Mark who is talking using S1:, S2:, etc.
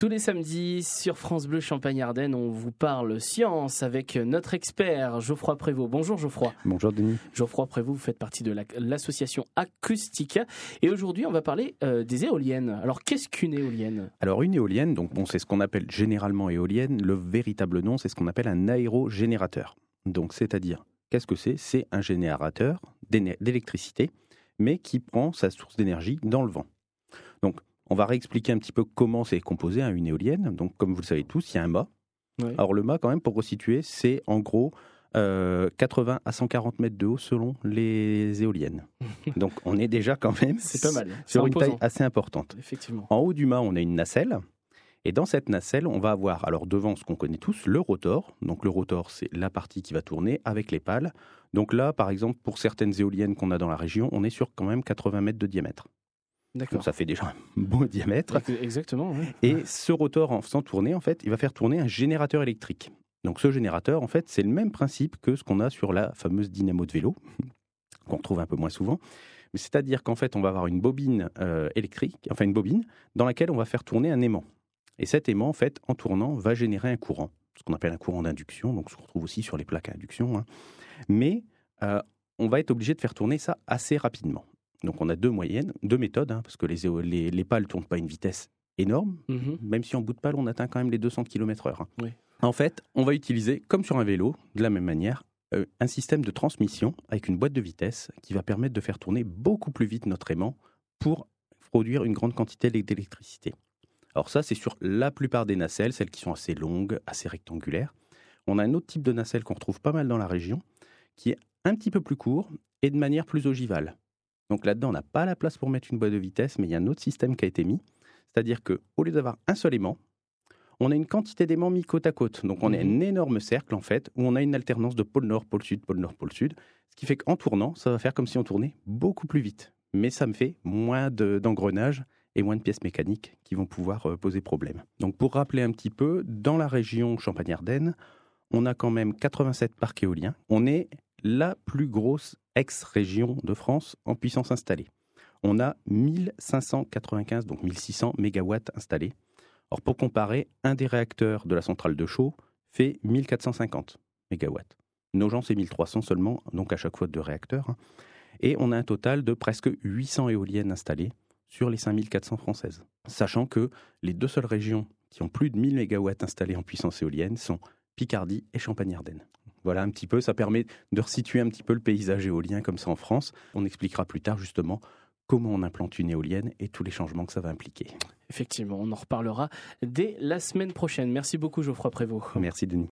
S1: Tous les samedis sur France Bleu Champagne-Ardenne, on vous parle science avec notre expert Geoffroy Prévost. Bonjour Geoffroy.
S2: Bonjour Denis.
S1: Geoffroy Prévost, vous faites partie de l'association Acoustica. Et aujourd'hui, on va parler des éoliennes. Alors, qu'est-ce qu'une éolienne ?
S2: Alors, une éolienne, c'est ce qu'on appelle généralement éolienne. Le véritable nom, c'est ce qu'on appelle un aérogénérateur. Donc, c'est-à-dire, qu'est-ce que c'est ? C'est un générateur d'électricité, mais qui prend sa source d'énergie dans le vent. Donc, on va réexpliquer un petit peu comment c'est composé une éolienne. Donc, comme vous le savez tous, il y a un mât. Oui. Alors, le mât, quand même, pour resituer, c'est en gros 80 à 140 mètres de haut selon les éoliennes. Donc, on est déjà quand même
S1: c'est pas mal.
S2: Sur une taille assez importante.
S1: Effectivement.
S2: En haut du mât, on a une nacelle. Et dans cette nacelle, on va avoir, alors devant ce qu'on connaît tous, le rotor. Donc, le rotor, c'est la partie qui va tourner avec les pales. Donc là, par exemple, pour certaines éoliennes qu'on a dans la région, on est sur quand même 80 mètres de diamètre.
S1: D'accord.
S2: Donc ça fait déjà un beau diamètre.
S1: Exactement. Oui.
S2: Et ce rotor, en faisant tourner, en fait, il va faire tourner un générateur électrique. Donc ce générateur, en fait, c'est le même principe que ce qu'on a sur la fameuse dynamo de vélo, qu'on retrouve un peu moins souvent. C'est-à-dire qu'en fait, on va avoir une bobine électrique, enfin une bobine, dans laquelle on va faire tourner un aimant. Et cet aimant, en fait, en tournant, va générer un courant, ce qu'on appelle un courant d'induction, donc ce qu'on retrouve aussi sur les plaques à induction. Hein. Mais on va être obligé de faire tourner ça assez rapidement. Donc on a deux méthodes, parce que les pales ne tournent pas à une vitesse énorme, même si en bout de pale, on atteint quand même les 200 km/h.
S1: Oui.
S2: En fait, on va utiliser, comme sur un vélo, de la même manière, un système de transmission avec une boîte de vitesse qui va permettre de faire tourner beaucoup plus vite notre aimant pour produire une grande quantité d'électricité. Alors ça, c'est sur la plupart des nacelles, celles qui sont assez longues, assez rectangulaires. On a un autre type de nacelle qu'on retrouve pas mal dans la région, qui est un petit peu plus court et de manière plus ogivale. Donc là-dedans, on n'a pas la place pour mettre une boîte de vitesse, mais il y a un autre système qui a été mis. C'est-à-dire qu'au lieu d'avoir un seul aimant, on a une quantité d'aimants mis côte à côte. Donc on a un énorme cercle, en fait, où on a une alternance de pôle nord, pôle sud, pôle nord, pôle sud. Ce qui fait qu'en tournant, ça va faire comme si on tournait beaucoup plus vite. Mais ça me fait moins d'engrenages et moins de pièces mécaniques qui vont pouvoir poser problème. Donc pour rappeler un petit peu, dans la région Champagne-Ardenne, on a quand même 87 parcs éoliens. On est la plus grosse ex-région de France en puissance installée. On a 1595, donc 1600 mégawatts installés. Or, pour comparer, un des réacteurs de la centrale de Chaux fait 1450 mégawatts. Nogent, c'est 1300 seulement, donc à chaque fois 2 réacteurs. Et on a un total de presque 800 éoliennes installées sur les 5400 françaises. Sachant que les 2 seules régions qui ont plus de 1000 mégawatts installés en puissance éolienne sont Picardie et Champagne-Ardenne. Voilà un petit peu, ça permet de resituer un petit peu le paysage éolien comme ça en France. On expliquera plus tard justement comment on implante une éolienne et tous les changements que ça va impliquer.
S1: Effectivement, on en reparlera dès la semaine prochaine. Merci beaucoup Geoffroy Prévost.
S2: Merci Denis.